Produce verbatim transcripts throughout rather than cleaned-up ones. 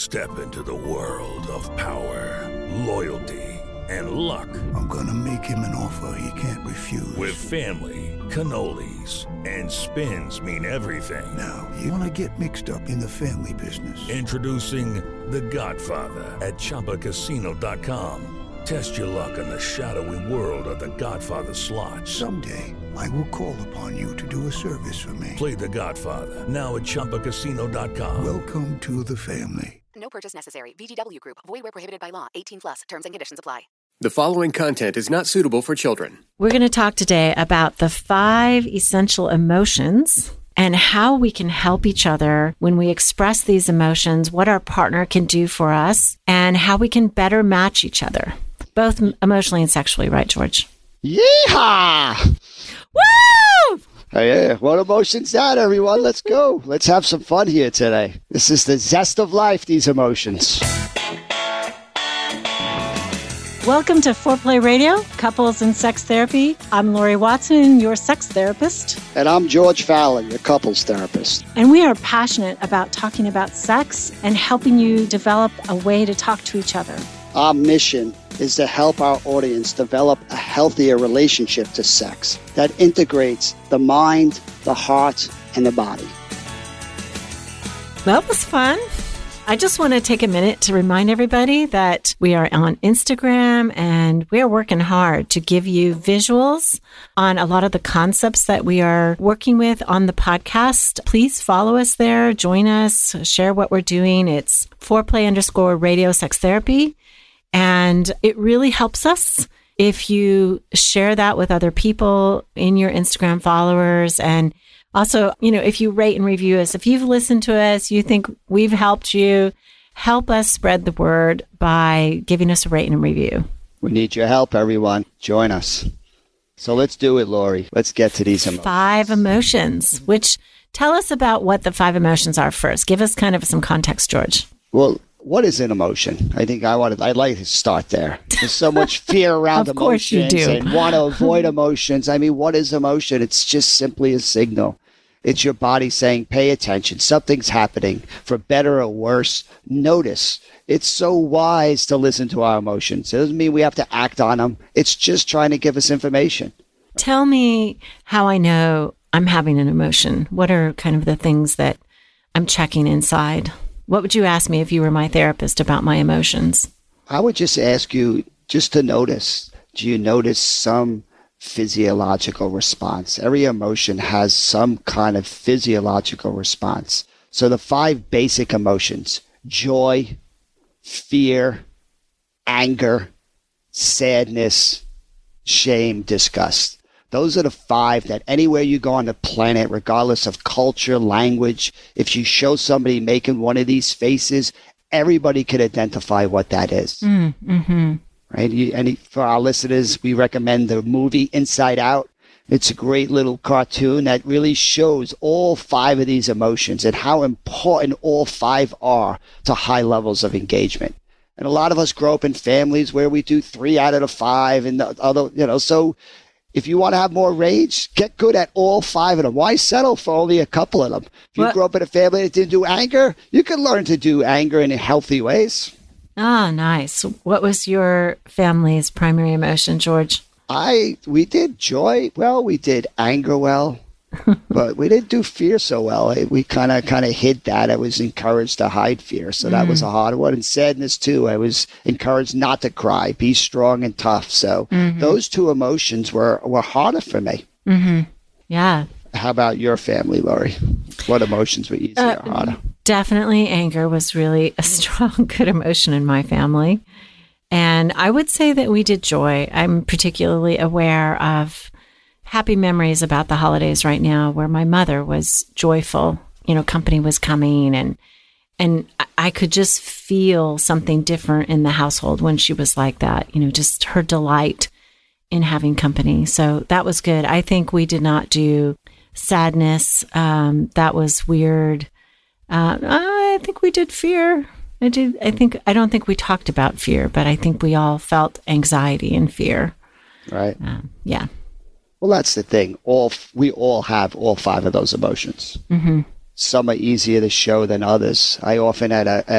Step into the world of power, loyalty, and luck. I'm gonna make him an offer he can't refuse. With family, cannolis, and spins mean everything. Now, you wanna get mixed up in the family business. Introducing The Godfather at Chumba Casino dot com. Test your luck in the shadowy world of The Godfather slot. Someday, I will call upon you to do a service for me. Play The Godfather, now at Chumba Casino dot com. Welcome to the family. No purchase necessary. V G W Group. Void where prohibited by law. eighteen plus. Terms and conditions apply. The following content is not suitable for children. We're going to talk today about the five essential emotions and how we can help each other when we express these emotions, what our partner can do for us, and how we can better match each other, both emotionally and sexually. Right, George? Yeehaw! Woo! Hey, yeah. What emotion's that, everyone? Let's go. Let's have some fun here today. This is the zest of life, these emotions. Welcome to Foreplay Radio, Couples and Sex Therapy. I'm Lori Watson, your sex therapist. And I'm George Fallon, your couples therapist. And we are passionate about talking about sex and helping you develop a way to talk to each other. Our mission is to help our audience develop a healthier relationship to sex that integrates the mind, the heart, and the body. That was fun. I just want to take a minute to remind everybody that we are on Instagram and we are working hard to give you visuals on a lot of the concepts that we are working with on the podcast. Please follow us there, join us, share what we're doing. It's Foreplay underscore radio sex therapy. And it really helps us if you share that with other people in your Instagram followers. And also, you know, if you rate and review us, if you've listened to us, you think we've helped you, help us spread the word by giving us a rate and review. We need your help, everyone. Join us. So let's do it, Lori. Let's get to these emotions. Five emotions, which tell us about what the five emotions are first. Give us kind of some context, George. Well, what is an emotion? I think I wanted, I'd like to start there. There's so much fear around of course emotions you do. and want to avoid emotions. I mean, what is emotion? It's just simply a signal. It's your body saying, pay attention. Something's happening, for better or worse. Notice. It's so wise to listen to our emotions. It doesn't mean we have to act on them. It's just trying to give us information. Tell me how I know I'm having an emotion. What are kind of the things that I'm checking inside? What would you ask me if you were my therapist about my emotions? I would just ask you just to notice. Do you notice some physiological response? Every emotion has some kind of physiological response. So the five basic emotions: joy, fear, anger, sadness, shame, disgust. Those are the five that anywhere you go on the planet, regardless of culture, language, if you show somebody making one of these faces, everybody could identify what that is. Mm, mm-hmm. Right? You, and for our listeners, we recommend the movie Inside Out. It's a great little cartoon that really shows all five of these emotions and how important all five are to high levels of engagement. And a lot of us grow up in families where we do three out of the five and the other, you know, so if you want to have more rage, get good at all five of them. Why settle for only a couple of them? If you what? grew up in a family that didn't do anger, you can learn to do anger in healthy ways. Ah, nice. What was your family's primary emotion, George? I, we did joy well, we did anger well, but we didn't do fear so well. We kind of kind of hid that. I was encouraged to hide fear, so that mm. was a hard one. And sadness, too. I was encouraged not to cry, be strong and tough. So mm-hmm. those two emotions were, were harder for me. Mm-hmm. Yeah. How about your family, Lori? What emotions were easier uh, or harder? Definitely anger was really a strong, good emotion in my family. And I would say that we did joy. I'm particularly aware of happy memories about the holidays right now where my mother was joyful. You know, company was coming and and I could just feel something different in the household when she was like that. You know, just her delight in having company. So that was good. I think we did not do sadness. Um, that was weird. Uh, I think we did fear. I did. I think, I don't think we talked about fear, but I think we all felt anxiety and fear. Right. Um, yeah. Well, that's the thing. All we all have all five of those emotions. Mm-hmm. Some are easier to show than others. I often at a at a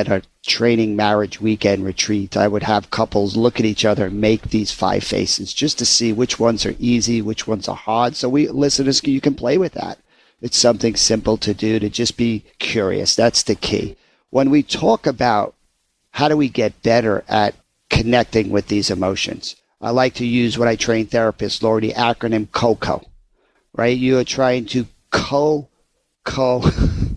training marriage weekend retreat, I would have couples look at each other and make these five faces just to see which ones are easy, which ones are hard. So we listeners, you can play with that. It's something simple to do, to just be curious. That's the key. When we talk about how do we get better at connecting with these emotions, I like to use, when I train therapists, Lori, the acronym COCO, right? You are trying to co, co,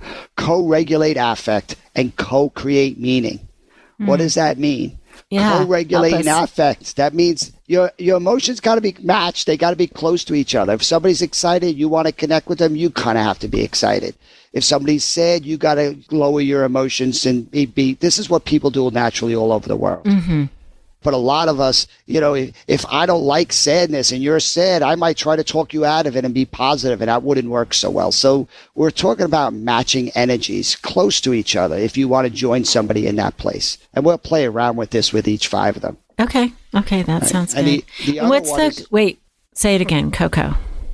co-regulate affect and co-create meaning. Mm. What does that mean? Yeah, co-regulating affect. That means your your emotions got to be matched. They got to be close to each other. If somebody's excited, you want to connect with them, you kind of have to be excited. If somebody's sad, you got to lower your emotions and be, be. This is what people do naturally all over the world. Mm-hmm. But a lot of us, you know, if, if I don't like sadness and you're sad, I might try to talk you out of it and be positive, and that wouldn't work so well. So we're talking about matching energies close to each other if you want to join somebody in that place. And we'll play around with this with each five of them. Okay. Okay. That right. sounds and good. The, the and what's the, is, wait, say it again, Coco.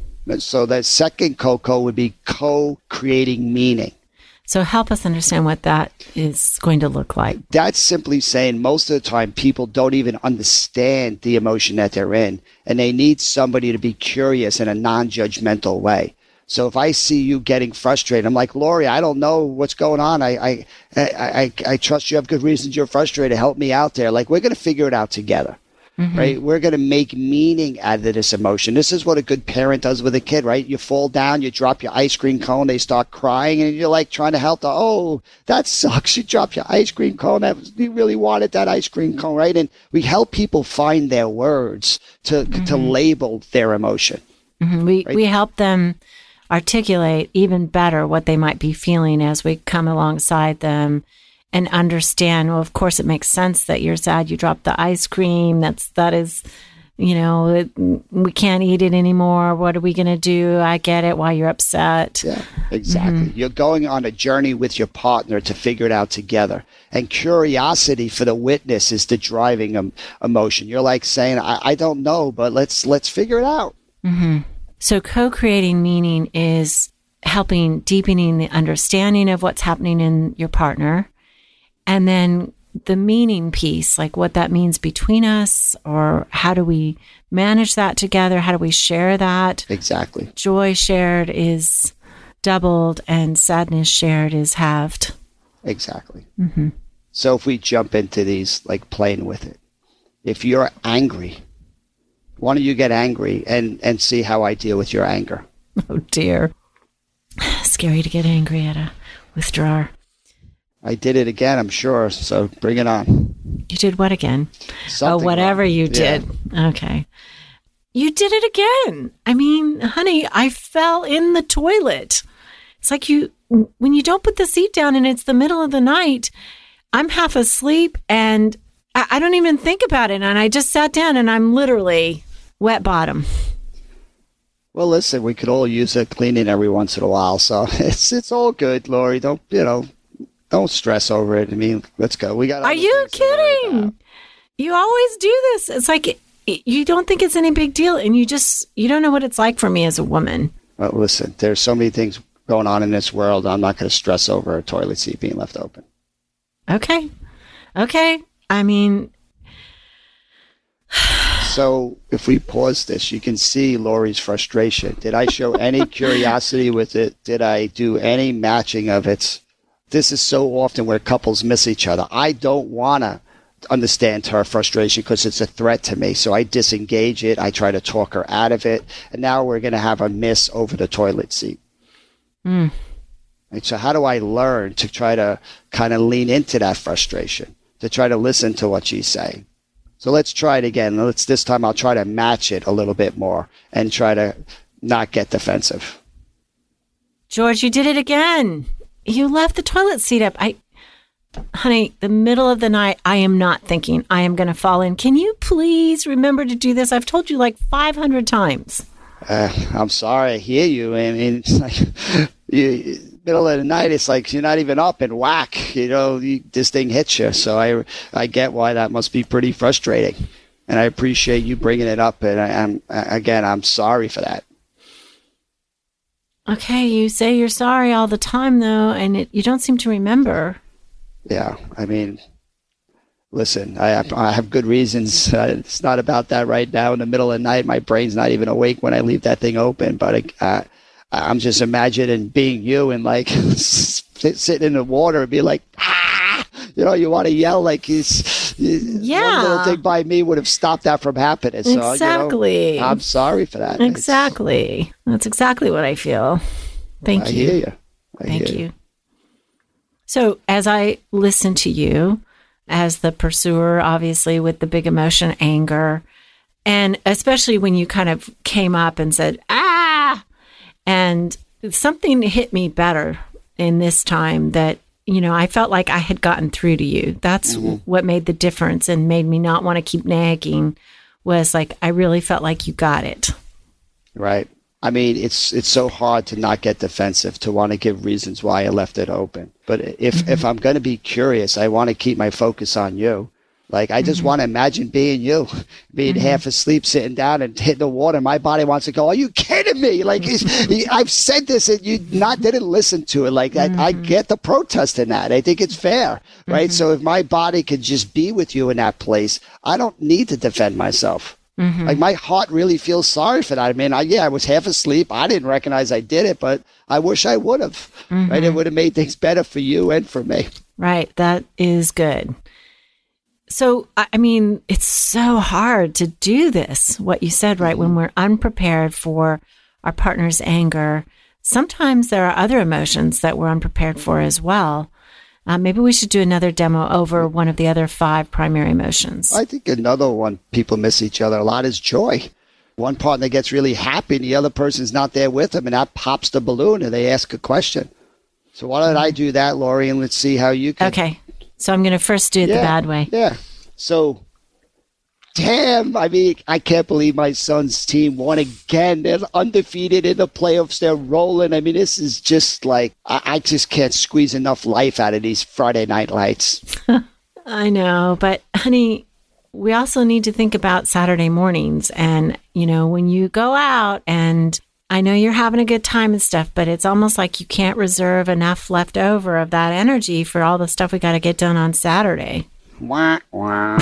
So the second Coco would be co-creating meaning. So help us understand what that is going to look like. That's simply saying most of the time people don't even understand the emotion that they're in, and they need somebody to be curious in a non-judgmental way. So if I see you getting frustrated, I'm like, Lori, I don't know what's going on. I I I, I, I trust you have good reasons you're frustrated. Help me out there. Like, we're going to figure it out together. Mm-hmm. Right? We're going to make meaning out of this emotion. This is what a good parent does with a kid, right? You fall down, you drop your ice cream cone, they start crying, and you're like trying to help them. Oh, that sucks. You dropped your ice cream cone. That was, you really wanted that ice cream cone, right? And we help people find their words to, mm-hmm. to label their emotion. Mm-hmm. We, right? we help them articulate even better what they might be feeling as we come alongside them and understand, well, of course, it makes sense that you're sad. You dropped the ice cream. That's, that is, you know, it, we can't eat it anymore. What are we going to do? I get it, why you're upset. Yeah, exactly. Mm-hmm. You're going on a journey with your partner to figure it out together. And curiosity for the witness is the driving um, emotion. You're like saying, I, I don't know, but let's, let's figure it out. Mm-hmm. So co-creating meaning is helping deepening the understanding of what's happening in your partner. And then the meaning piece, like what that means between us, or how do we manage that together? How do we share that? Exactly. Joy shared is doubled and sadness shared is halved. Exactly. Mm-hmm. So if we jump into these, like playing with it, if you're angry, why don't you get angry and, and see how I deal with your anger? Oh, dear. Scary to get angry at a withdrawer. I did it again, I'm sure, so bring it on. You did what again? Something oh, whatever wrong. you did. Yeah. Okay. You did it again. I mean, honey, I fell in the toilet. It's like you, when you don't put the seat down and it's the middle of the night, I'm half asleep and I, I don't even think about it. And I just sat down and I'm literally wet bottom. Well, listen, we could all use a cleaning every once in a while, so it's it's all good, Lori. Don't, you know, don't stress over it. I mean, let's go. We got. Are you kidding? You always do this. It's like you don't think it's any big deal, and you just you don't know what it's like for me as a woman. Well, listen, there's so many things going on in this world. I'm not going to stress over a toilet seat being left open. Okay, okay. I mean, so if we pause this, you can see Lori's frustration. Did I show any curiosity with it? Did I do any matching of it? This is so often where couples miss each other. I don't want to understand her frustration because it's a threat to me. So I disengage it. I try to talk her out of it. And now we're going to have a miss over the toilet seat. Mm. Right, so how do I learn to try to kind of lean into that frustration, to try to listen to what she's saying? So let's try it again. Let's this time I'll try to match it a little bit more and try to not get defensive. George, you did it again. You left the toilet seat up. I, honey, the middle of the night, I am not thinking I am going to fall in. Can you please remember to do this? I've told you like five hundred times. Uh, I'm sorry. I hear you. I mean, it's like you, middle of the night, it's like you're not even up and whack, you know, you, this thing hits you. So I, I get why that must be pretty frustrating. And I appreciate you bringing it up. And I, I'm, again, I'm sorry for that. Okay, you say you're sorry all the time, though, and it, you don't seem to remember. Yeah, I mean, listen, I have, I have good reasons. Uh, it's not about that right now in the middle of the night. My brain's not even awake when I leave that thing open. But uh, I'm just imagining being you and like sitting in the water and be like, ah, you know, you want to yell like he's, yeah. one little thing by me would have stopped that from happening. So, exactly. You know, I'm sorry for that. Exactly. It's, That's exactly what I feel. Thank I you. hear you. I Thank hear you. you. So as I listen to you, as the pursuer, obviously with the big emotion, anger, and especially when you kind of came up and said, ah, and something hit me better in this time that, you know, I felt like I had gotten through to you. That's mm-hmm. what made the difference and made me not want to keep nagging, was like, I really felt like you got it. Right. I mean, it's it's so hard to not get defensive, to want to give reasons why I left it open. But if, mm-hmm. if I'm going to be curious, I want to keep my focus on you. Like, I just mm-hmm. want to imagine being you, being mm-hmm. half asleep, sitting down and hitting the water. My body wants to go, are you kidding me? Like, I've said this and you not didn't listen to it. Like, mm-hmm. I, I get the protest in that. I think it's fair, right? Mm-hmm. So if my body could just be with you in that place, I don't need to defend myself. Mm-hmm. Like, my heart really feels sorry for that. I mean, I, yeah, I was half asleep. I didn't recognize I did it, but I wish I would have. Mm-hmm. Right? It would have made things better for you and for me. Right. That is good. So, I mean, it's so hard to do this, what you said, right? Mm-hmm. When we're unprepared for our partner's anger, sometimes there are other emotions that we're unprepared for as well. Uh, maybe we should do another demo over one of the other five primary emotions. I think another one people miss each other a lot is joy. One partner gets really happy and the other person's not there with them, and that pops the balloon and they ask a question. So why don't I do that, Lori, and let's see how you can. Okay. So I'm going to first do it yeah, the bad way. Yeah. So, damn, I mean, I can't believe my son's team won again. They're undefeated in the playoffs. They're rolling. I mean, this is just like, I, I just can't squeeze enough life out of these Friday night lights. I know, but honey, we also need to think about Saturday mornings. And, you know, when you go out, and I know you're having a good time and stuff, but it's almost like you can't reserve enough left over of that energy for all the stuff we got to get done on Saturday. Wah, wah.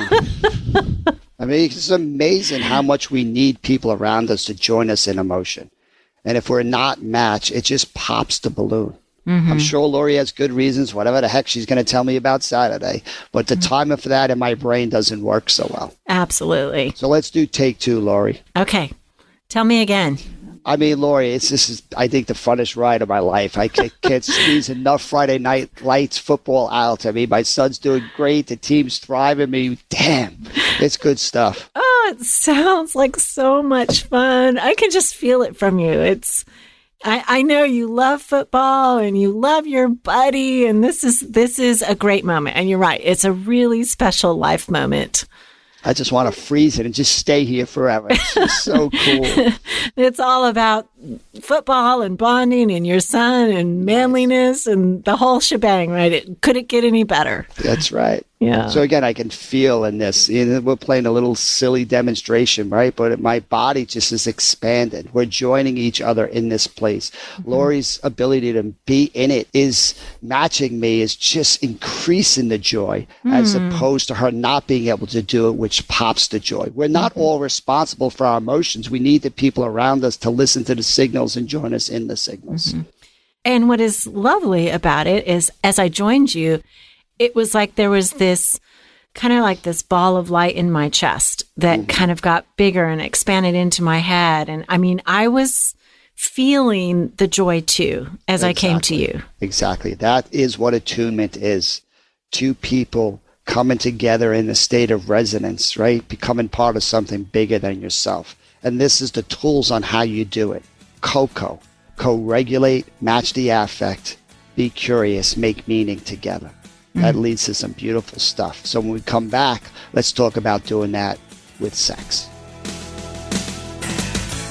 I mean, it's amazing how much we need people around us to join us in emotion. And if we're not matched, it just pops the balloon. Mm-hmm. I'm sure Lori has good reasons, whatever the heck she's going to tell me about Saturday. But the mm-hmm. timing for that in my brain doesn't work so well. Absolutely. So let's do take two, Lori. Okay. Tell me again. I mean, Lori, it's this is, I think, the funnest ride of my life. I can't, can't squeeze enough Friday night lights football out. I mean, my son's doing great. The team's thriving. I mean, damn, it's good stuff. Oh, it sounds like so much fun. I can just feel it from you. It's, I, I know you love football and you love your buddy, and this is this is a great moment. And you're right, it's a really special life moment. I just want to freeze it and just stay here forever. It's just so cool. It's all about football and bonding and your son and manliness and the whole shebang, right? It couldn't get any better. That's right. Yeah. So again, I can feel in this, you know, we're playing a little silly demonstration, right? But my body just is expanded. We're joining each other in this place. Mm-hmm. Lori's ability to be in it is matching me, is just increasing the joy mm. as opposed to her not being able to do it, which pops the joy. We're not mm-hmm. all responsible for our emotions. We need the people around us to listen to the signals and join us in the signals. Mm-hmm. And what is lovely about it is, as I joined you, it was like there was this kind of like this ball of light in my chest that mm-hmm. kind of got bigger and expanded into my head. And I mean, I was feeling the joy too as exactly. I came to you. Exactly. That is what attunement is. Two people coming together in a state of resonance, right? Becoming part of something bigger than yourself. And this is the tools on how you do it. CoCo. Co-regulate, match the affect, be curious, make meaning together. That leads to some beautiful stuff. So when we come back, let's talk about doing that with sex.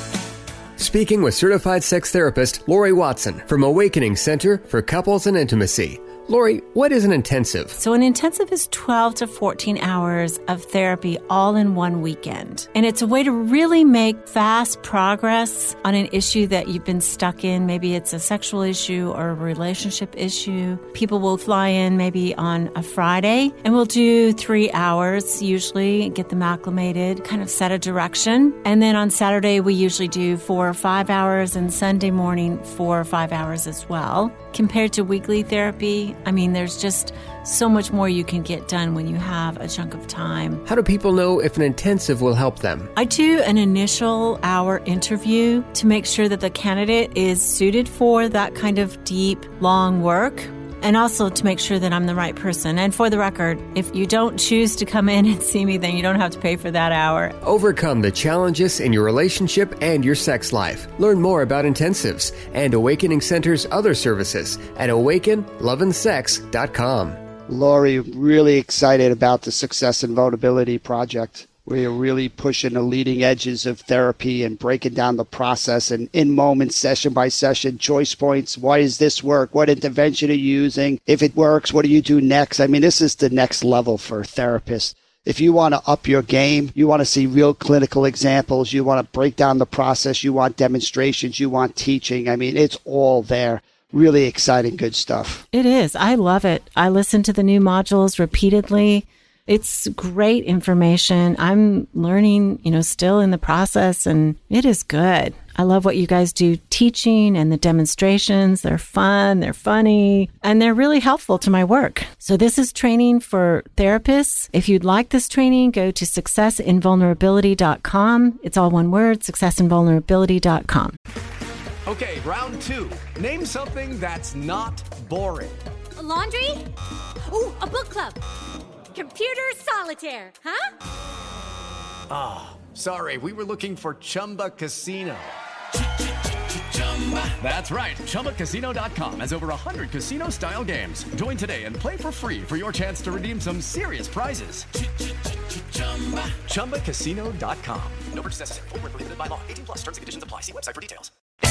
Speaking with certified sex therapist Lori Watson from Awakening Center for Couples and Intimacy. Lori, what is an intensive? So an intensive is twelve to fourteen hours of therapy all in one weekend. And it's a way to really make fast progress on an issue that you've been stuck in. Maybe it's a sexual issue or a relationship issue. People will fly in maybe on a Friday and we'll do three hours usually, get them acclimated, kind of set a direction. And then on Saturday, we usually do four or five hours and Sunday morning, four or five hours as well. Compared to weekly therapy, I mean, there's just so much more you can get done when you have a chunk of time. How do people know if an intensive will help them? I do an initial hour interview to make sure that the candidate is suited for that kind of deep, long work. And also to make sure that I'm the right person. And for the record, if you don't choose to come in and see me, then you don't have to pay for that hour. Overcome the challenges in your relationship and your sex life. Learn more about intensives and Awakening Center's other services at awaken love and sex dot com. Lori, really excited about the Success and Vulnerability Project, where you're really pushing the leading edges of therapy and breaking down the process and in moments, session by session, choice points. Why does this work? What intervention are you using? If it works, what do you do next? I mean, this is the next level for therapists. If you want to up your game, you want to see real clinical examples, you want to break down the process, you want demonstrations, you want teaching. I mean, it's all there. Really exciting, good stuff. It is. I love it. I listen to the new modules repeatedly. It's great information. I'm learning, you know, still in the process, and it is good. I love what you guys do teaching and the demonstrations. They're fun, they're funny, and they're really helpful to my work. So this is training for therapists. If you'd like this training, go to success in vulnerability dot com. It's all one word, success in vulnerability dot com. Okay, round two. Name something that's not boring. A laundry? Ooh, a book club. Computer solitaire, huh? Ah, oh, sorry, we were looking for Chumba Casino. That's right, Chumba Casino dot com has over one hundred casino-style games. Join today and play for free for your chance to redeem some serious prizes. Chumba Casino dot com. No purchase necessary. Void where prohibited by law. eighteen plus. Terms and conditions apply. See website for details.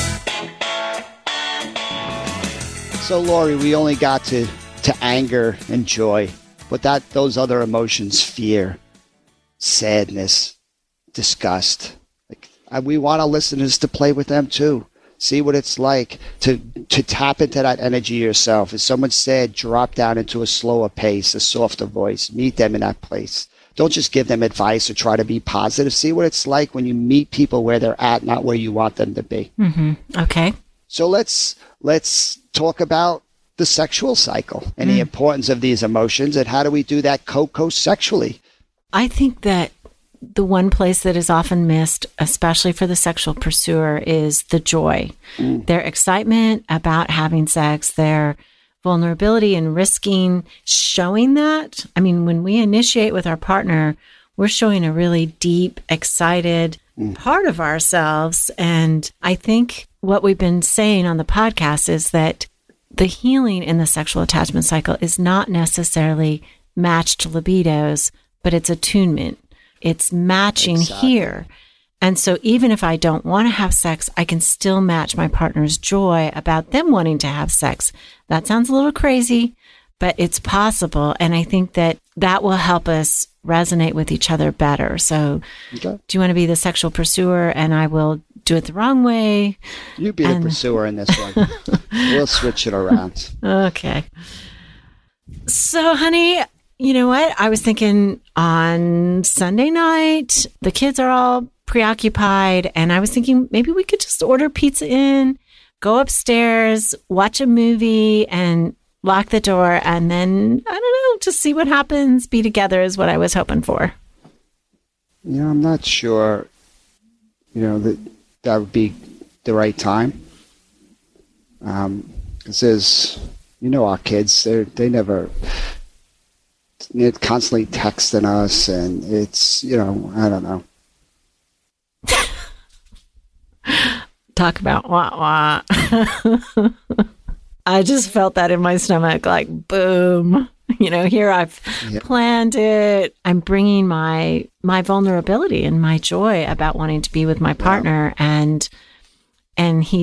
So, Lori, we only got to, to anger and joy. But that those other emotions, fear, sadness, disgust, like, we want our listeners to play with them too. See what it's like to to tap into that energy yourself. As someone said, drop down into a slower pace, a softer voice. Meet them in that place. Don't just give them advice or try to be positive. See what it's like when you meet people where they're at, not where you want them to be. Mm-hmm. Okay. So let's let's talk about the sexual cycle and mm. the importance of these emotions, and how do we do that co-co-sexually? I think that the one place that is often missed, especially for the sexual pursuer, is the joy. Mm. Their excitement about having sex, their vulnerability and risking showing that. I mean, when we initiate with our partner, we're showing a really deep, excited mm. part of ourselves. And I think what we've been saying on the podcast is that the healing in the sexual attachment cycle is not necessarily matched libidos, but it's attunement. It's matching exactly. here. And so even if I don't want to have sex, I can still match my partner's joy about them wanting to have sex. That sounds a little crazy, but it's possible. And I think that that will help us resonate with each other better. So okay. do you want to be the sexual pursuer and I will do it the wrong way? You be and... the pursuer in this one. We'll switch it around. Okay. So, honey, you know what? I was thinking on Sunday night, the kids are all preoccupied, and I was thinking maybe we could just order pizza in, go upstairs, watch a movie, and lock the door, and then, I don't know, just see what happens. Be together is what I was hoping for. Yeah, I'm not sure, you know, that that would be the right time. Um, because there's, you know, our kids, they they never, they're constantly texting us, and it's, you know, I don't know. Talk about wah wah. I just felt that in my stomach, like, boom. You know, here I've yep. planned it. I'm bringing my my vulnerability and my joy about wanting to be with my partner, yeah. and and he's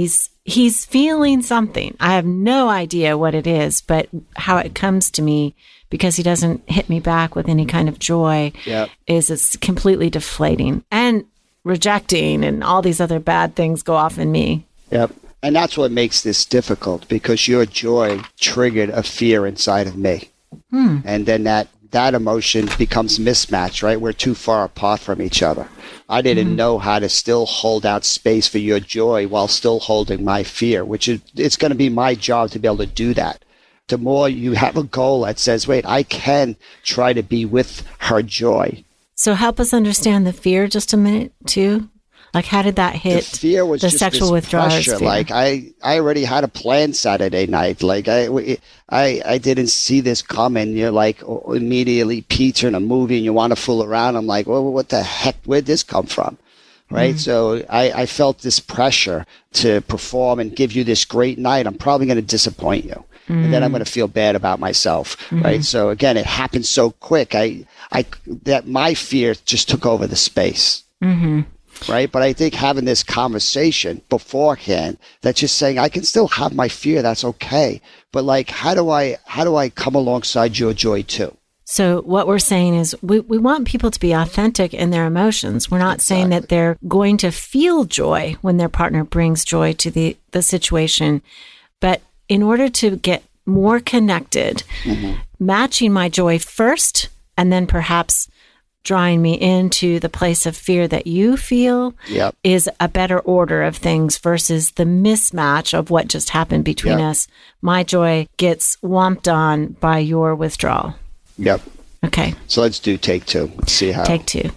he's feeling something. I have no idea what it is, but how it comes to me, because he doesn't hit me back with any kind of joy, Yep. is it's completely deflating and rejecting, and all these other bad things go off in me. Yep. And that's what makes this difficult, because your joy triggered a fear inside of me. Hmm. And then that, that emotion becomes mismatched, right? We're too far apart from each other. I didn't mm-hmm. know how to still hold out space for your joy while still holding my fear, which is, it's going to be my job to be able to do that. The more you have a goal that says, wait, I can try to be with her joy. So help us understand the fear just a minute, too. Like, how did that hit the fear was the just sexual this withdrawal? Pressure. Like, I, I already had a plan Saturday night. Like, I, I, I didn't see this coming. You're like, immediately Pete's in a movie and you want to fool around. I'm like, well, what the heck? Where'd this come from? Right. Mm-hmm. So I, I felt this pressure to perform and give you this great night. I'm probably going to disappoint you. Mm-hmm. And then I'm going to feel bad about myself. Mm-hmm. Right. So again, it happened so quick. I, I, that my fear just took over the space. Mm-hmm. Right. But I think having this conversation beforehand, that's just saying I can still have my fear. That's okay. But like, how do I, how do I come alongside your joy too? So what we're saying is we, we want people to be authentic in their emotions. We're not exactly. saying that they're going to feel joy when their partner brings joy to the, the situation. But in order to get more connected, mm-hmm. matching my joy first, and then perhaps drawing me into the place of fear that you feel yep. is a better order of things versus the mismatch of what just happened between yep. us. My joy gets whomped on by your withdrawal. Yep. Okay. So let's do take two. Let's see how. Take two.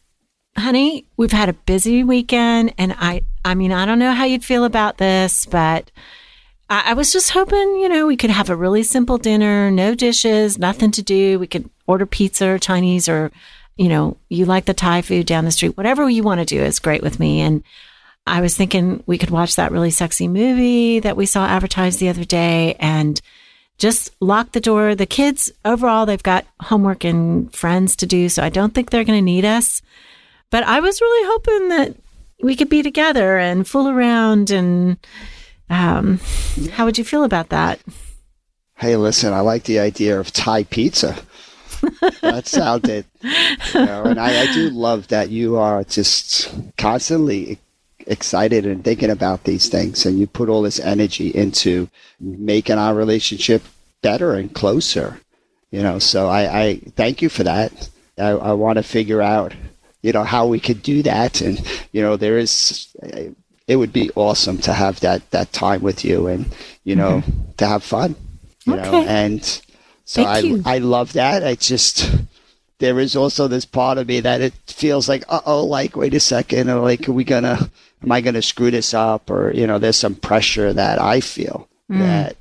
Honey, we've had a busy weekend, and I, I mean, I don't know how you'd feel about this, but I, I was just hoping, you know, we could have a really simple dinner, no dishes, nothing to do. We could order pizza or Chinese, or, you know, you like the Thai food down the street. Whatever you want to do is great with me. And I was thinking we could watch that really sexy movie that we saw advertised the other day and just lock the door. The kids, overall, they've got homework and friends to do, so I don't think they're going to need us. But I was really hoping that we could be together and fool around. And um, how would you feel about that? Hey, listen, I like the idea of Thai pizza. That sounded, you know, and I, I do love that you are just constantly excited and thinking about these things, and you put all this energy into making our relationship better and closer, you know, so I, I thank you for that. I, I want to figure out, you know, how we could do that. And, you know, there is, it would be awesome to have that, that time with you and, you know, mm-hmm. to have fun, you okay. know, and so thank I, you. I love that. I just, there is also this part of me that it feels like, uh-oh, like, wait a second, or like, are we gonna, am I gonna screw this up? Or, you know, there's some pressure that I feel mm. that,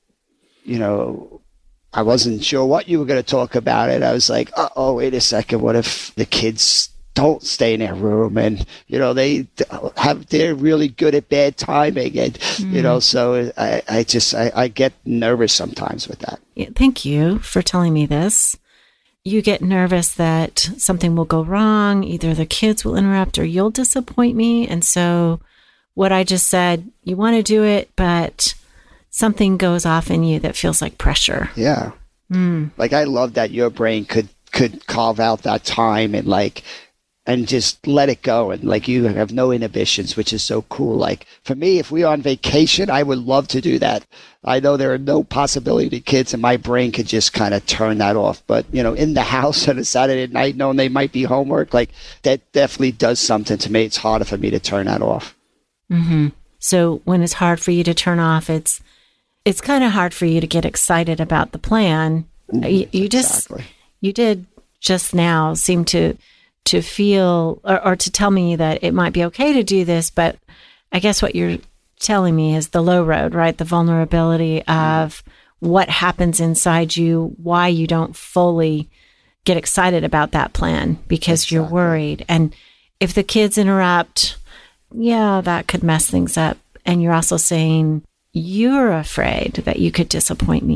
you know, I wasn't sure what you were going to talk about it. I was like, uh-oh, wait a second, what if the kids don't stay in their room and, you know, they have, they're really good at bad timing and, mm. you know, so I, I just, I, I get nervous sometimes with that. Yeah, thank you for telling me this. You get nervous that something will go wrong. Either the kids will interrupt or you'll disappoint me. And so what I just said, you want to do it, but something goes off in you that feels like pressure. Yeah. Mm. Like, I love that your brain could, could carve out that time and like, and just let it go. And like, you have no inhibitions, which is so cool. Like for me, if we are on vacation, I would love to do that. I know there are no possibility to kids and my brain could just kind of turn that off. But, you know, in the house on a Saturday night, knowing they might be homework, like that definitely does something to me. It's harder for me to turn that off. Mm-hmm. So when it's hard for you to turn off, it's, it's kind of hard for you to get excited about the plan. Mm, you, you just, exactly. you did just now seem to, to feel or, or to tell me that it might be okay to do this, but I guess what you're telling me is the low road, right? The vulnerability of what happens inside you, why you don't fully get excited about that plan because exactly. you're worried. And if the kids interrupt, yeah, that could mess things up. And you're also saying you're afraid that you could disappoint me.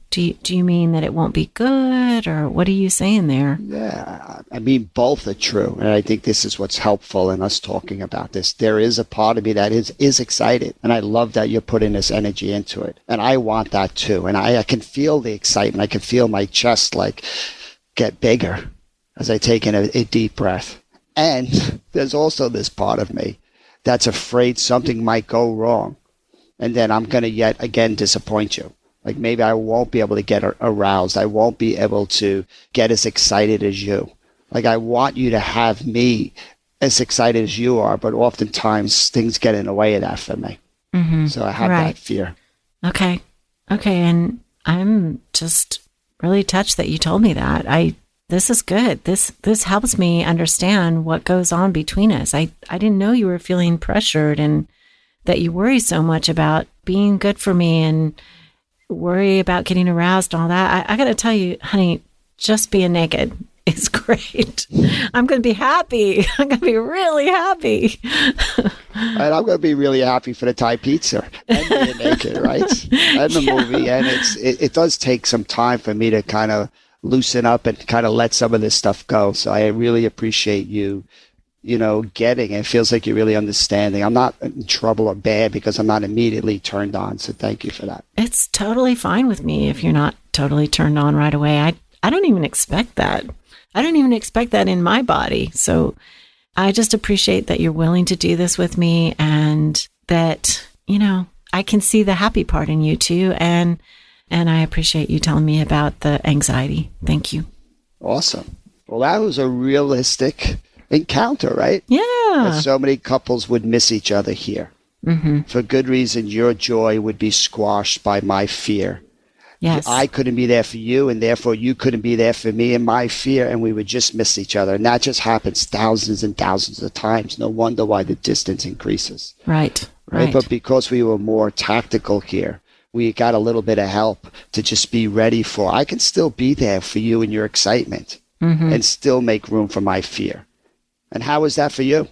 Do you, do you mean that it won't be good, or what are you saying there? Yeah, I mean, both are true. And I think this is what's helpful in us talking about this. There is a part of me that is, is excited. And I love that you're putting this energy into it. And I want that too. And I, I can feel the excitement. I can feel my chest like get bigger as I take in a, a deep breath. And there's also this part of me that's afraid something might go wrong. And then I'm going to yet again disappoint you. Like maybe I won't be able to get aroused. I won't be able to get as excited as you. Like I want you to have me as excited as you are, but oftentimes things get in the way of that for me. Mm-hmm. So I have right. that fear. Okay. Okay. And I'm just really touched that you told me that. I, this is good. This, this helps me understand what goes on between us. I, I didn't know you were feeling pressured and that you worry so much about being good for me and worry about getting aroused and all that. I, I got to tell you, honey, just being naked is great. I'm going to be happy. I'm going to be really happy. And I'm going to be really happy for the Thai pizza and being naked, right? And the yeah. movie. And it's it, it does take some time for me to kind of loosen up and kind of let some of this stuff go. So I really appreciate you you know, getting it. It feels like you're really understanding. I'm not in trouble or bad because I'm not immediately turned on. So thank you for that. It's totally fine with me if you're not totally turned on right away. I, I don't even expect that. I don't even expect that in my body. So I just appreciate that you're willing to do this with me and that, you know, I can see the happy part in you too. And, and I appreciate you telling me about the anxiety. Thank you. Awesome. Well, that was a realistic encounter, right? Yeah. That so many couples would miss each other here. Mm-hmm. For good reason, your joy would be squashed by my fear. Yes. I couldn't be there for you, and therefore you couldn't be there for me and my fear, and we would just miss each other. And that just happens thousands and thousands of times. No wonder why the distance increases. Right. Right. Right. But because we were more tactical here, we got a little bit of help to just be ready for, I can still be there for you and your excitement mm-hmm. and still make room for my fear. And how was that for you?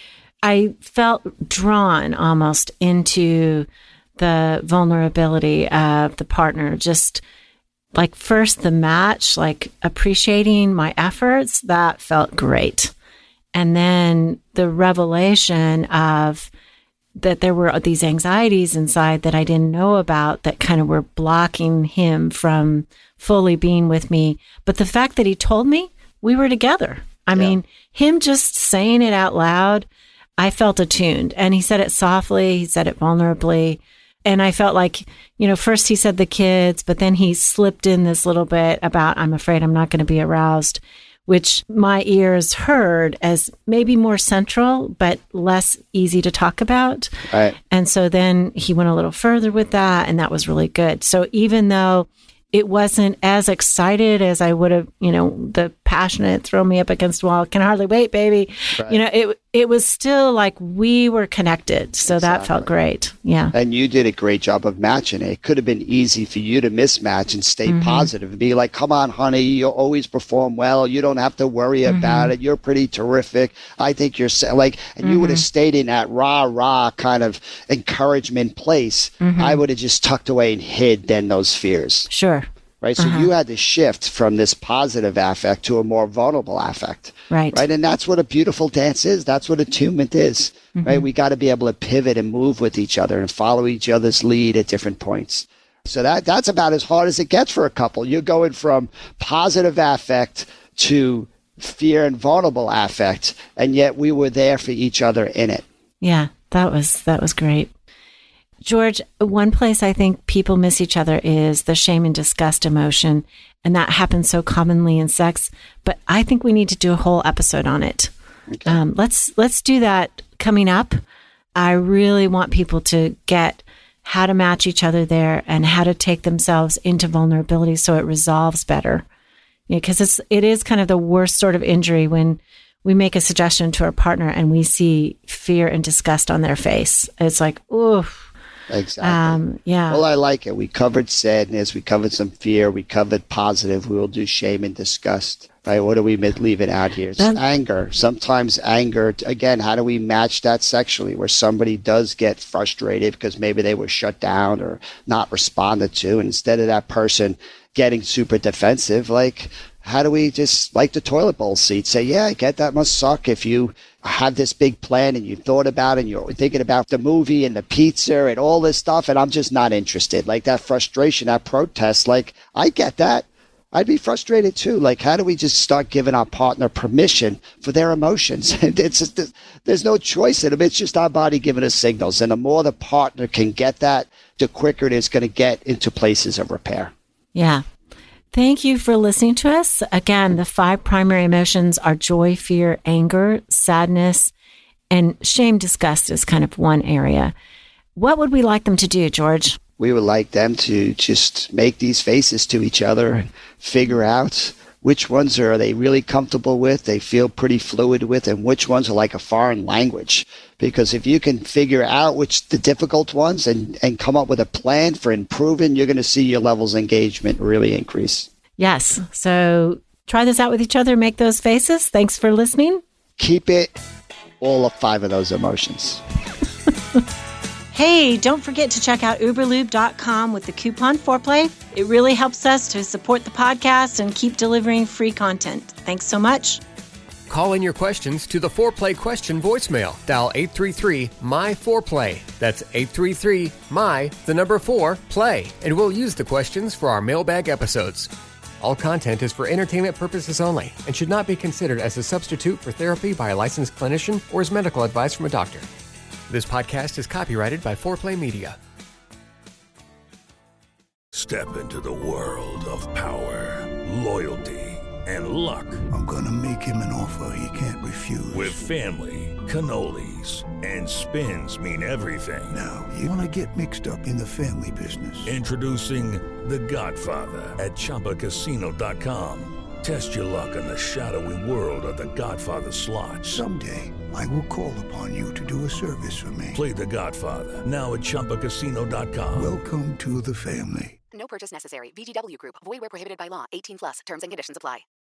I felt drawn almost into the vulnerability of the partner. Just like first the match, like appreciating my efforts, that felt great. And then the revelation of that there were these anxieties inside that I didn't know about that kind of were blocking him from fully being with me. But the fact that he told me we were together. I yeah. mean, him just saying it out loud, I felt attuned. And he said it softly, he said it vulnerably. And I felt like, you know, first he said the kids, but then he slipped in this little bit about, I'm afraid I'm not going to be aroused, which my ears heard as maybe more central, but less easy to talk about. Right. And so then he went a little further with that, and that was really good. So even though it wasn't as excited as I would have, you know, the passionate throw me up against the wall, can hardly wait, baby. Right. You know, it it was still like we were connected. So exactly. That felt great. Yeah. And you did a great job of matching it. It could have been easy for you to mismatch and stay mm-hmm. positive and be like, come on, honey, you'll always perform well. You don't have to worry mm-hmm. about it. You're pretty terrific. I think you're like, and mm-hmm. you would have stayed in that rah, rah kind of encouragement place. Mm-hmm. I would have just tucked away and hid then those fears. Sure. Right. So uh-huh. you had to shift from this positive affect to a more vulnerable affect. Right. Right. And that's what a beautiful dance is. That's what attunement is. Mm-hmm. Right. We got to be able to pivot and move with each other and follow each other's lead at different points. So that that's about as hard as it gets for a couple. You're going from positive affect to fear and vulnerable affect. And yet we were there for each other in it. Yeah, that was that was great. George, one place I think people miss each other is the shame and disgust emotion. And that happens so commonly in sex. But I think we need to do a whole episode on it. Okay. Um, let's let's do that coming up. I really want people to get how to match each other there and how to take themselves into vulnerability so it resolves better. Because you know, it's it is kind of the worst sort of injury when we make a suggestion to our partner and we see fear and disgust on their face. It's like, oof. Exactly. Um, yeah. Well, I like it. We covered sadness. We covered some fear. We covered positive. We will do shame and disgust. Right? What are we leaving out here? It's That- anger. Sometimes anger, again, how do we match that sexually where somebody does get frustrated because maybe they were shut down or not responded to, and instead of that person getting super defensive, like, how do we just, like the toilet bowl seat, say, yeah, I get that must suck if you have this big plan and you thought about it and you're thinking about the movie and the pizza and all this stuff, and I'm just not interested. Like that frustration, that protest, like, I get that. I'd be frustrated too. Like, how do we just start giving our partner permission for their emotions? It's just, there's no choice in them. It's just our body giving us signals. And the more the partner can get that, the quicker it is going to get into places of repair. Yeah. Thank you for listening to us. Again, the five primary emotions are joy, fear, anger, sadness, and shame, disgust is kind of one area. What would we like them to do, George? We would like them to just make these faces to each other and figure out which ones are they really comfortable with, they feel pretty fluid with, and which ones are like a foreign language. Because if you can figure out which the difficult ones and, and come up with a plan for improving, you're going to see your levels of engagement really increase. Yes. So try this out with each other. Make those faces. Thanks for listening. Keep it all of five of those emotions. Hey, don't forget to check out uber lube dot com with the coupon foreplay. It really helps us to support the podcast and keep delivering free content. Thanks so much. Call in your questions to the Foreplay question voicemail. Dial eight three three, M Y, four play. That's eight three three, M Y, the number four, play. And we'll use the questions for our mailbag episodes. All content is for entertainment purposes only and should not be considered as a substitute for therapy by a licensed clinician or as medical advice from a doctor. This podcast is copyrighted by Foreplay Media. Step into the world of power, loyalty, and luck. I'm gonna make him an offer he can't refuse. With family, cannolis, and spins mean everything. Now, you wanna get mixed up in the family business. Introducing The Godfather at Chumba Casino dot com. Test your luck in the shadowy world of The Godfather slot. Someday, I will call upon you to do a service for me. Play The Godfather now at Chumba Casino dot com. Welcome to the family. No purchase necessary. V G W Group. Void where prohibited by law. eighteen plus. Terms and conditions apply.